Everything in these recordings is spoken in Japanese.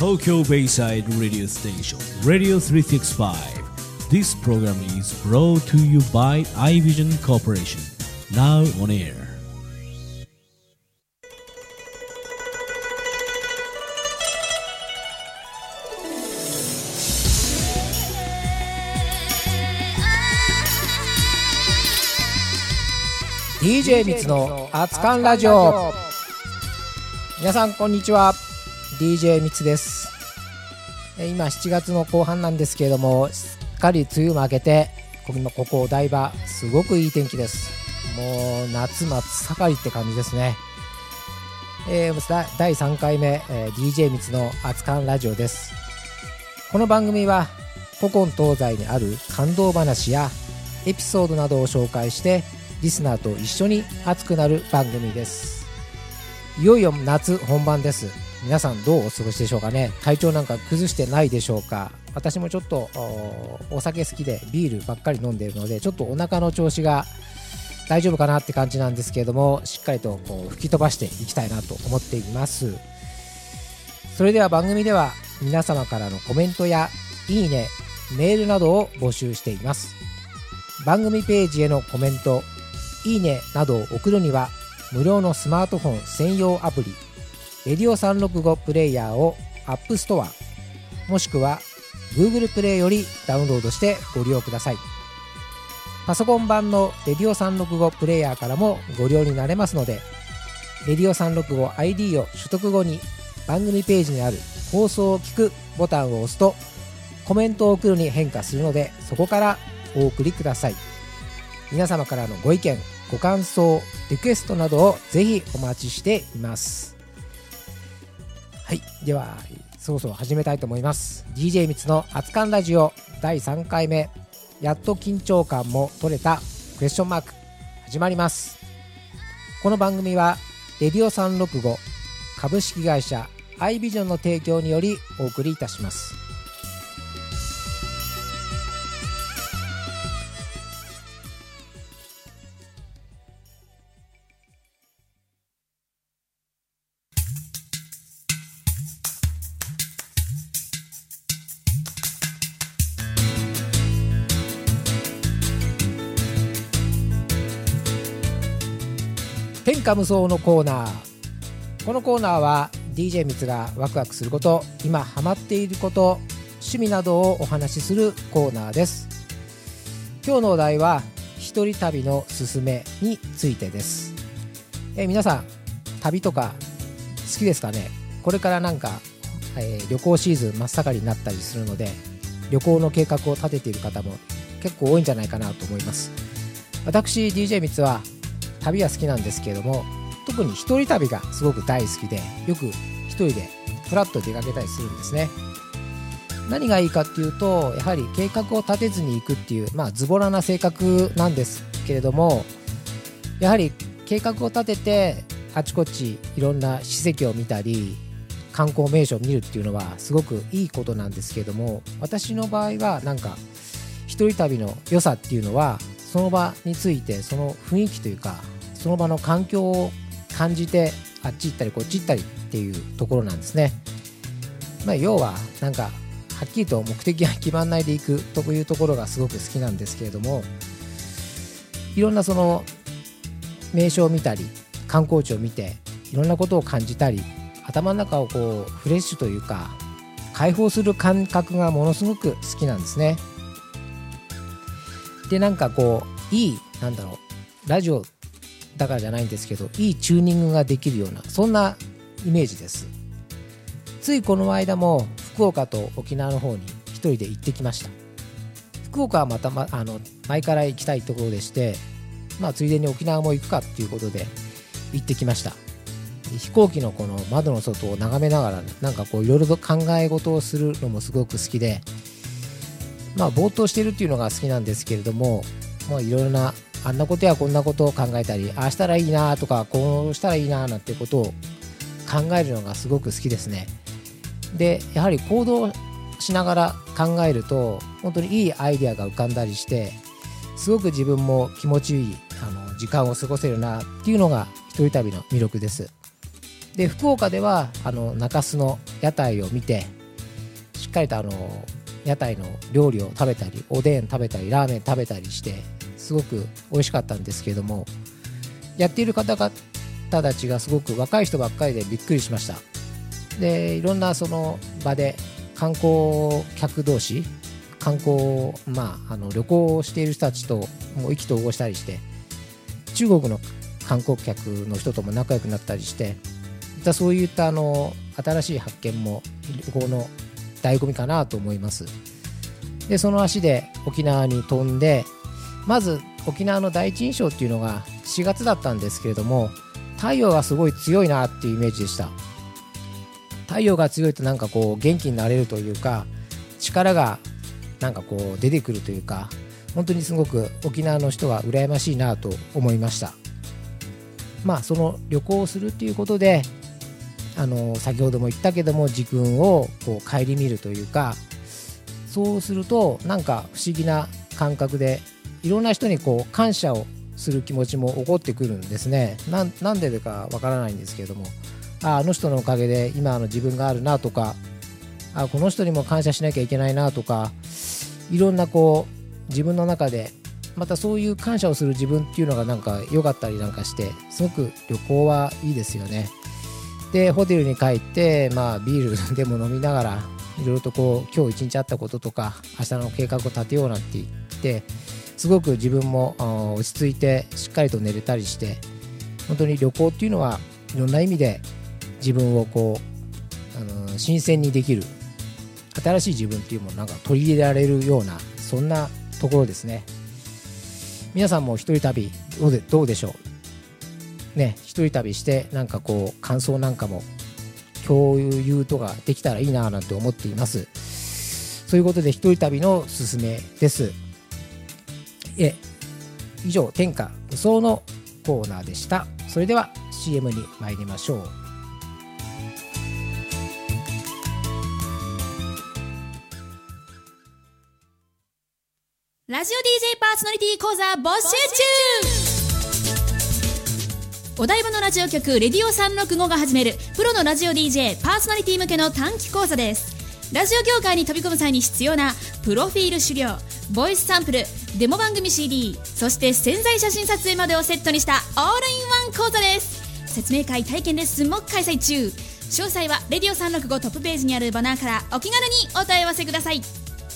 Tokyo Bayside Radio Station Radio 365. This program is brought to you by iVision Corporation. Now on air. DJ みつの熱燗ラジオ。皆さんこんにちは、 DJ みつです。今7月の後半なんですけれども、すっかり梅雨も明けて、ここお台場すごくいい天気です。もう夏真っ盛りって感じですね。第3回目、DJ みつの熱燗ラジオです。この番組は古今東西にある感動話やエピソードなどを紹介してリスナーと一緒に熱くなる番組です。いよいよ夏本番です。皆さんどうお過ごしでしょうかね。体調なんか崩してないでしょうか。私もちょっと お酒好きでビールばっかり飲んでいるので、ちょっとお腹の調子が大丈夫かなって感じなんですけれども、しっかりと吹き飛ばしていきたいなと思っています。それでは番組では皆様からのコメントやいいね、メールなどを募集しています。番組ページへのコメント、いいねなどを送るには無料のスマートフォン専用アプリレディオ365プレイヤーを App Store もしくは Google プレイよりダウンロードしてご利用ください。パソコン版のレディオ365プレイヤーからもご利用になれますので、レディオ 365ID を取得後に番組ページにある放送を聞くボタンを押すとコメントを送るに変化するので、そこからお送りください。皆様からのご意見、ご感想、リクエストなどをぜひお待ちしています。はい、ではそろそろ始めたいと思います。 DJ みつの熱燗ラジオ第3回目、やっと緊張感も取れたクエスチョンマーク始まります。この番組はレディオ365株式会社iVisionの提供によりお送りいたします。天下無双のコーナー。このコーナーは DJ みつがワクワクすること、今ハマっていること、趣味などをお話しするコーナーです。今日のお題は一人旅のすすめについてです。皆さん旅とか好きですかね。これからなんか、旅行シーズン真っ盛りになったりするので、旅行の計画を立てている方も結構多いんじゃないかなと思います。私 DJ みつは旅は好きなんですけれども、特に一人旅がすごく大好きで、よく一人でフラッと出かけたりするんですね。何がいいかっていうと、やはり計画を立てずに行くっていう、ズボラな性格なんですけれども、やはり計画を立ててあちこちいろんな史跡を見たり観光名所を見るっていうのはすごくいいことなんですけれども、私の場合はなんか一人旅の良さっていうのは、その場についてその雰囲気というか、その場の環境を感じて、あっち行ったりこっち行ったりっていうところなんですね。要はなんかはっきりと目的が決まんないで行くというところがすごく好きなんですけれども、いろんなその名所を見たり観光地を見ていろんなことを感じたり、頭の中をフレッシュというか解放する感覚がものすごく好きなんですね。で、なんかいいラジオだからじゃないんですけど、いいチューニングができるような、そんなイメージです。ついこの間も福岡と沖縄の方に一人で行ってきました。福岡はまた、前から行きたいところでして、ついでに沖縄も行くかっていうことで行ってきました。飛行機のこの窓の外を眺めながら、なんかいろいろと考え事をするのもすごく好きで、ぼーっとしてるっていうのが好きなんですけれども、いろいろなあんなことやこんなことを考えたり、ああしたらいいなとか、こうしたらいいななんてことを考えるのがすごく好きですね。で、やはり行動しながら考えると本当にいいアイデアが浮かんだりして、すごく自分も気持ちいい時間を過ごせるなっていうのが一人旅の魅力です。 で福岡では中洲の屋台を見て、しっかりと屋台の料理を食べたり、おでん食べたりラーメン食べたりして、すごく美味しかったんですけれども、やっている方々たちがすごく若い人ばっかりでびっくりしました。でいろんなその場で観光客同士、観光、旅行をしている人たちともう意気投合したりして、中国の観光客の人とも仲良くなったりして、そういった新しい発見も旅行の醍醐味かなと思います。でその足で沖縄に飛んで、まず沖縄の第一印象っていうのが4月だったんですけれども、太陽がすごい強いなっていうイメージでした。太陽が強いとなんかこう元気になれるというか、力がなんかこう出てくるというか、本当にすごく沖縄の人は羨ましいなと思いました。その旅行をするっていうことで、先ほども言ったけども、自分をこう顧みるというか、そうするとなんか不思議な感覚で、いろんな人にこう感謝をする気持ちも起こってくるんですね。なんでかわからないんですけれども、あの人のおかげで今の自分があるなとか、この人にも感謝しなきゃいけないなとか、いろんなこう自分の中でまたそういう感謝をする自分っていうのがなんか良かったりなんかして、すごく旅行はいいですよね。でホテルに帰って、ビールでも飲みながら、いろいろとこう今日一日あったこととか明日の計画を立てようなんて言って、すごく自分も落ち着いてしっかりと寝れたりして、本当に旅行っていうのはいろんな意味で自分をこう新鮮にできる、新しい自分っていうものをなんか取り入れられるような、そんなところですね。皆さんも一人旅どうでしょうね。一人旅してなんかこう感想なんかも共有とかできたらいいななんて思っています。そういうことで一人旅のすすめです。以上、天下無双のコーナーでした。それでは CM に参りましょう。 ラジオ DJ パーソナリティ講座募集中。お台場のラジオ局レディオ365が始めるプロのラジオ DJ パーソナリティ向けの短期講座です。ラジオ業界に飛び込む際に必要なプロフィール資料、ボイスサンプル、デモ番組 CD、 そして宣材写真撮影までをセットにしたオールインワン講座です。説明会、体験レッスンも開催中。詳細はレディオ365トップページにあるバナーからお気軽にお問い合わせください。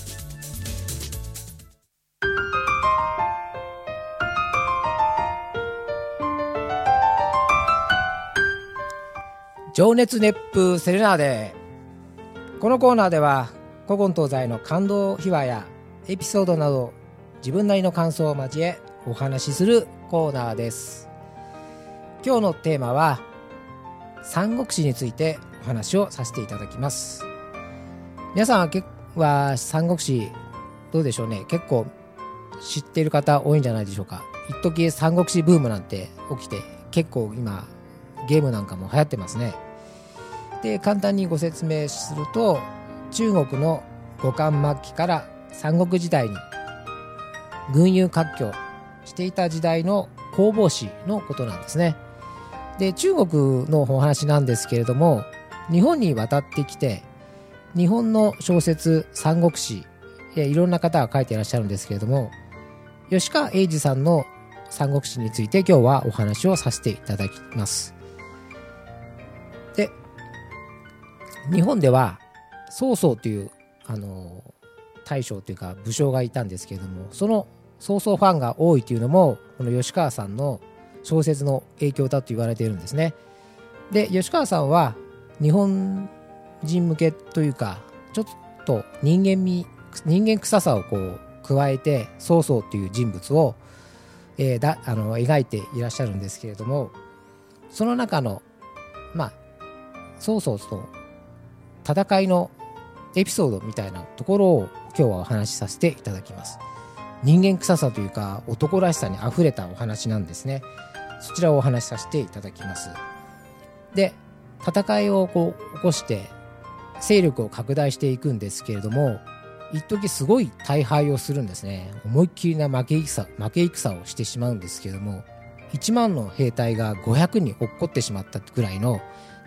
情熱熱風セレナーデ。このコーナーでは古今東西の感動秘話やエピソードなど、自分なりの感想を交えお話しするコーナーです。今日のテーマは三国志についてお話をさせていただきます。皆さんは三国志どうでしょうね。結構知っている方多いんじゃないでしょうか。一時三国志ブームなんて起きて、結構今ゲームなんかも流行ってますね。で簡単にご説明すると、中国の後漢末期から三国時代に群雄割拠していた時代の攻防史のことなんですね。で中国のお話なんですけれども、日本に渡ってきて、日本の小説三国志、いろんな方が書いていらっしゃるんですけれども、吉川英治さんの三国志について今日はお話をさせていただきます。で日本では曹操という大将というか武将がいたんですけれども、その曹操ファンが多いというのもこの吉川さんの小説の影響だと言われているんですね。で吉川さんは日本人向けというか、ちょっと人間臭さをこう加えて曹操という人物を、描いていらっしゃるんですけれども、その中の曹操と戦いのエピソードみたいなところを今日はお話しさせていただきます。人間臭さというか男らしさにあふれたお話なんですね。そちらをお話しさせていただきます。で戦いをこう起こして勢力を拡大していくんですけれども、一時すごい大敗をするんですね。思いっきりな負け戦をしてしまうんですけれども、1万の兵隊が500に落っこってしまったぐらいの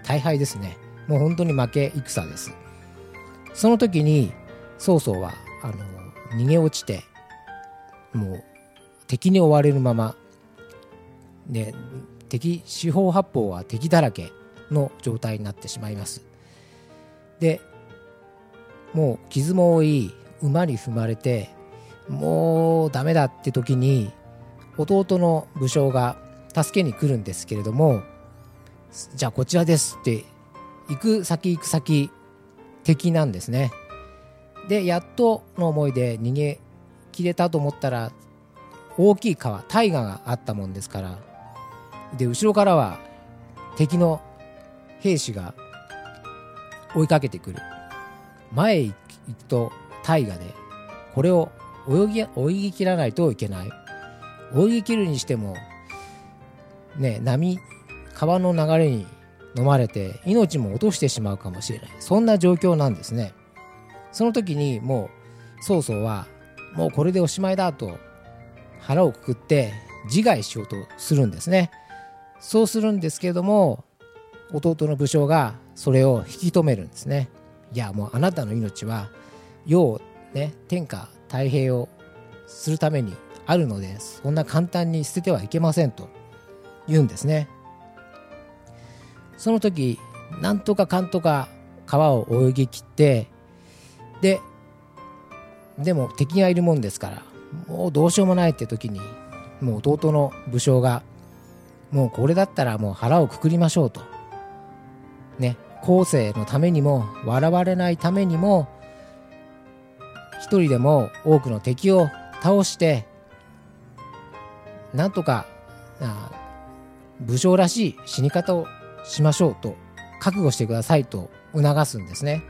大敗ですね。もう本当に負け戦です。その時に曹操は逃げ落ちて、もう敵に追われるままね、四方八方は敵だらけの状態になってしまいます。でもう傷も多い、馬に踏まれてもうダメだって時に弟の武将が助けに来るんですけれども、じゃあこちらですって行く先敵なんですね。でやっとの思いで逃げ切れたと思ったら、大きい川大河があったもんですから、で後ろからは敵の兵士が追いかけてくる。前へ行くと大河で、これを泳ぎ切らないといけない。泳ぎ切るにしてもね、川の流れに飲まれて命も落としてしまうかもしれない、そんな状況なんですね。その時にもう曹操はもうこれでおしまいだと腹をくくって自害しようとするんですね。そうするんですけれども、弟の武将がそれを引き止めるんですね。いやもうあなたの命は世をね、天下太平をするためにあるので、そんな簡単に捨ててはいけませんと言うんですね。その時なんとかかんとか川を泳ぎ切って、でも敵がいるもんですからもうどうしようもないって時に、もう弟の武将がもうこれだったらもう腹をくくりましょうとね、後世のためにも笑われないためにも一人でも多くの敵を倒してなんとか武将らしい死に方をしましょうと覚悟してくださいと促すんですね。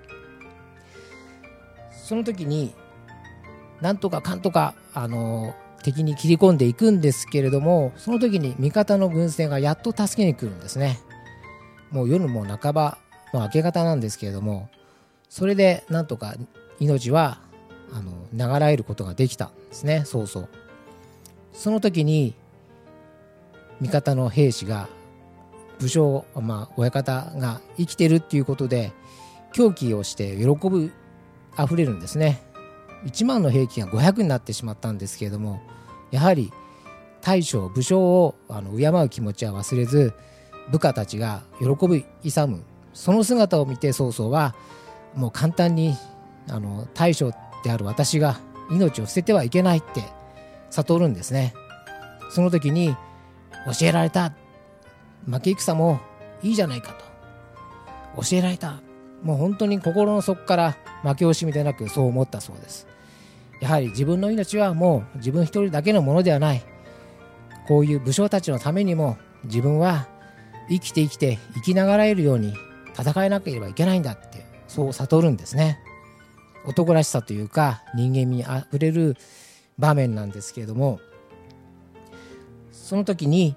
その時になんとかかんとか敵に切り込んでいくんですけれども、その時に味方の軍勢がやっと助けに来るんですね。もう夜も半ばの明け方なんですけれども、それでなんとか命は長らえることができたんですね。そうそう。その時に味方の兵士が武将、親方が生きてるっていうことで狂気をして喜ぶあふれるんですね。1万の兵器が500になってしまったんですけれども、やはり大将武将を敬う気持ちは忘れず、部下たちが喜ぶ勇むその姿を見て、曹操はもう簡単に大将である私が命を捨ててはいけないって悟るんですね。その時に教えられた、負け戦もいいじゃないかと教えられた。もう本当に心の底から負け惜しみでなくそう思ったそうです。やはり自分の命はもう自分一人だけのものではない、こういう武将たちのためにも自分は生きながらえるように戦えなければいけないんだって、そう悟るんですね。男らしさというか人間味あふれる場面なんですけれども、その時に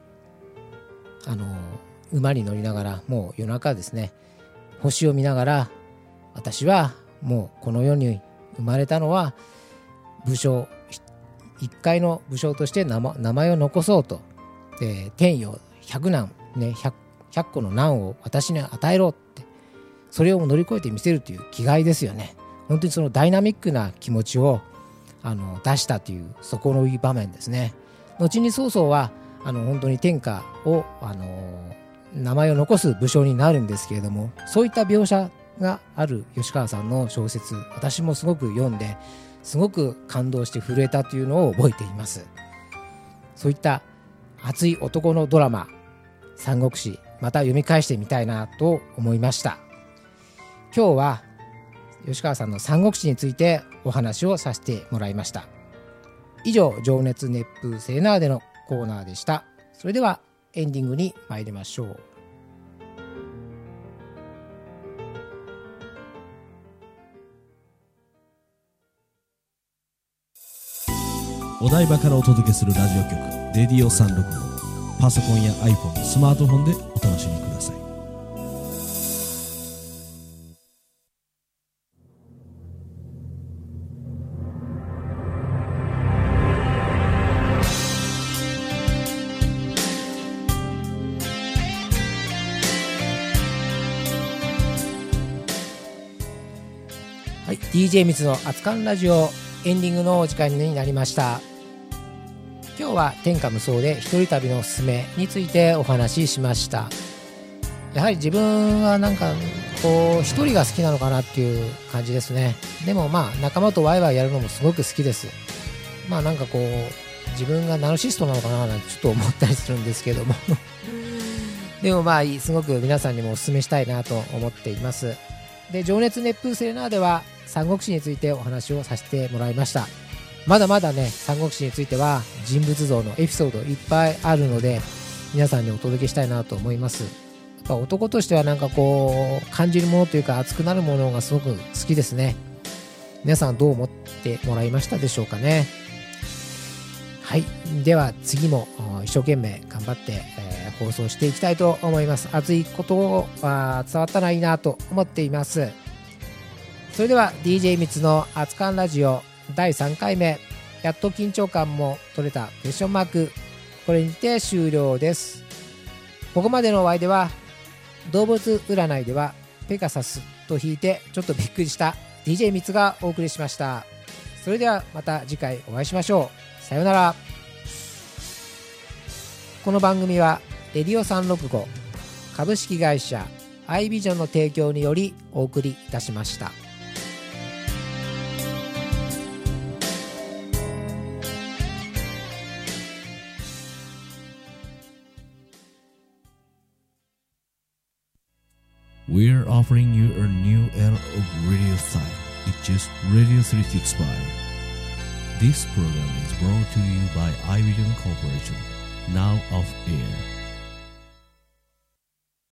馬に乗りながら、もう夜中ですね、星を見ながら、私はもうこの世に生まれたのは武将、一介の武将として名前を残そうと、天与100難、100個の難を私に与えろって、それを乗り越えてみせるという気概ですよね。本当にそのダイナミックな気持ちを出したという、そこのいい場面ですね。後に曹操は本当に天下を名前を残す武将になるんですけれども、そういった描写がある吉川さんの小説、私もすごく読んですごく感動して震えたというのを覚えています。そういった熱い男のドラマ、三国志、また読み返してみたいなと思いました。今日は吉川さんの三国志についてお話をさせてもらいました。以上、情熱熱風セーナーでのコーナーでした。それではエンディングに参りましょう。 お台場からお届けするラジオ局レディオ365、パソコンや iPhone、スマートフォンでお楽しみください。 はい、DJ みつの熱燗ラジオエンディングのお時間になりました。今日は天下無双で一人旅のおすすめについてお話ししました。やはり自分はなんかこう一人が好きなのかなっていう感じですね。でもまあ仲間とワイワイやるのもすごく好きです。まあなんかこう自分がナルシストなのかななんてちょっと思ったりするんですけどもでもまあすごく皆さんにもお勧めしたいなと思っています。で、情熱熱風セレナーでは三国志についてお話をさせてもらいました。まだまだね、三国志については人物像のエピソードいっぱいあるので、皆さんにお届けしたいなと思います。やっぱ男としてはなんかこう感じるものというか熱くなるものがすごく好きですね。皆さんどう思ってもらいましたでしょうかね。はい、では次も一生懸命頑張って、放送していきたいと思います。熱いことが伝わったらいいなと思っています。それでは DJ みつの熱燗ラジオ第3回目、やっと緊張感も取れたクエスチョンマーク、これにて終了です。ここまでのお相手は、動物占いではペガサスと引いてちょっとびっくりした DJ みつがお送りしました。それではまた次回お会いしましょう。さようなら。この番組はレディオ365株式会社アイビジョンの提供によりお送りいたしました。 We're offering you a new era of radio style. It's just Radio 365. This program is brought to you by iVision Corporation, now off air.